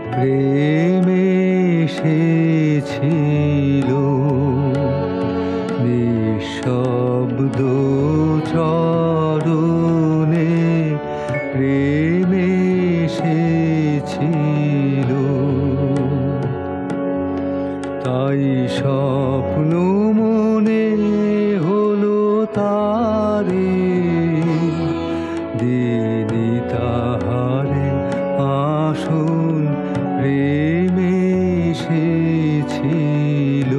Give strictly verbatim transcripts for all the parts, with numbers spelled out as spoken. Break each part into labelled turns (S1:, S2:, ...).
S1: প্রেমে এসেছিল নিঃশব্দ চরণে, প্রেমে এসেছিল। তাই স্বপ্ন মনে হলো তারে, দিদি তাহারে আসন প্রেমে এসেছিল।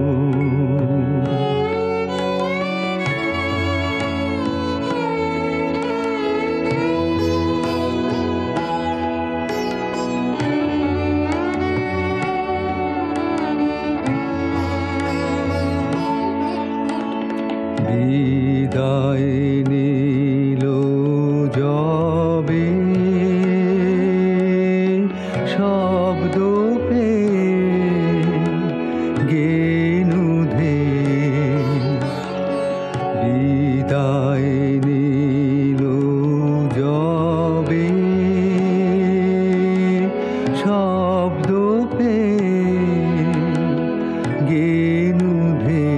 S1: বিদায় নিল যবে শব্দ পেয়ে গেনুধে, বিদায় নিল যবে শব্দ পেয়ে গেনুধে,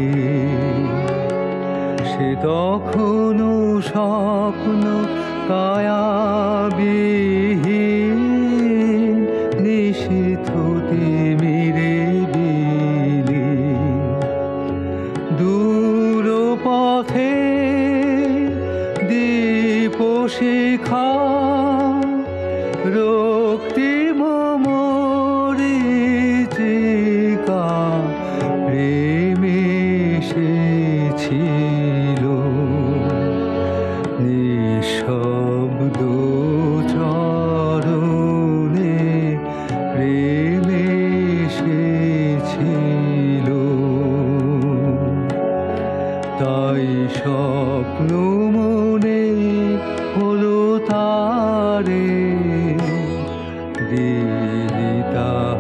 S1: সে তখনও স্বপ্ন কায়াবিহীন নিশীথ তিমিরে বিলি। দূর পথে দীপ শিখা রক্তিম মরীচিকা, প্রেমে এসেছিল নিঃশব্দ চরণে, প্রেমে এসেছিল। তাই স্বপ্ন মনে হলো তারে, দিদি তা